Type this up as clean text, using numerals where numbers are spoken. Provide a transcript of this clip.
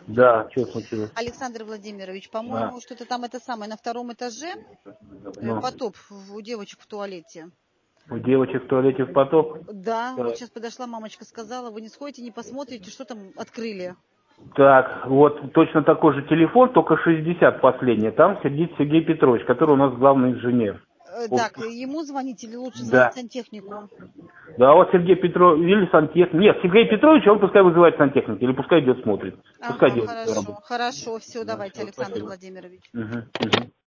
Да, что случилось? Александр Владимирович, по-моему, Да. что-то там это самое на втором этаже Ну, потоп у девочек в туалете. у девочек в туалете в потоп? Да, Так. вот сейчас подошла мамочка, сказала, вы не сходите, не посмотрите, что там открыли. Так, вот точно такой же телефон, только 60 последний. Там сидит Сергей Петрович, который у нас главный инженер. Вот. Так, ему звонить или лучше звонить Да. сантехнику? Да, вот Сергей Петрович, или сантехник. Нет, Сергей Петрович, он пускай вызывает сантехника, или пускай идет смотрит. Пускай Ага, делает свою хорошо, работу. хорошо, все, Да, давайте, все, Александр спасибо. Владимирович. Угу, угу.